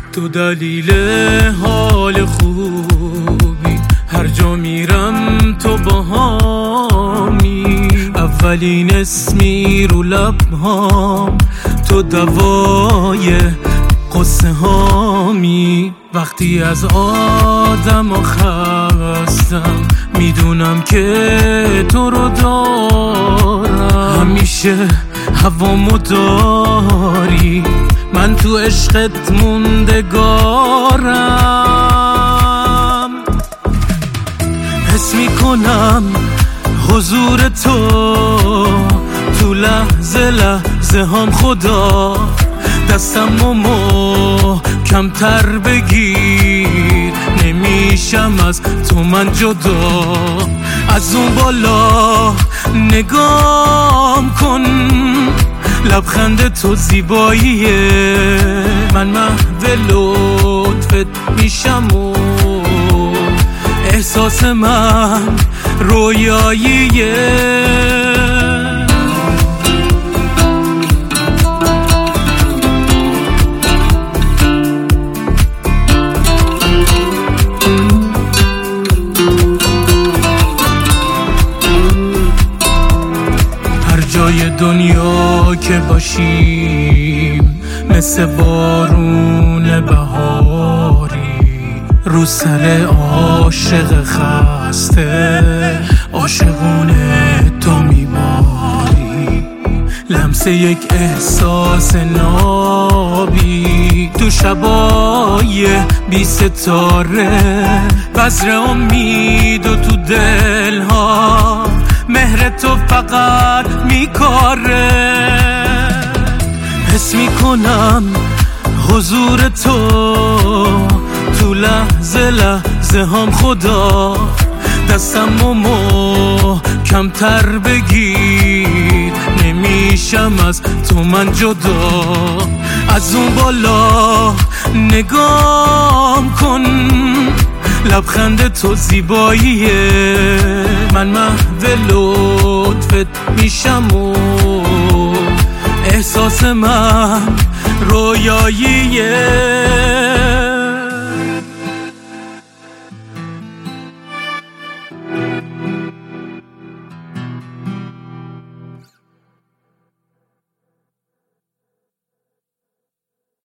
تو دلیل حال خوبی، هر جا میرم تو باهامی. اولین اسمی رو لبهام، تو دوای قصه هامی. وقتی از آدم خستم، میدونم که تو رو دارم. همیشه هوامو داری، من تو عشقت موندگارم. حس میکنم حضور تو لحظه لحظه هم. خدا دستم کمتر بگیر، نمیشم از تو من جدا. از اون بالا نگام کن، لبخند تو زیباییه. من محو لطفت میشم و احساس من رویاییه. جای دنیا که باشیم، مثل بارون بهاری رو سر عاشق خسته، عاشقونه تو میباری. لمس یک احساس نابی تو شبای بی ستاره، بذر امید و تو دلها مهر تو فقط میکاره. حس میکنم حضور تو لحظه لحظه هم. خدا دستم کمتر بگیر، نمیشم از تو من جدا. از اون بالا نگام کن، لبخند تو زیباییه. من محو لطفت میشم و احساس من رویاییه.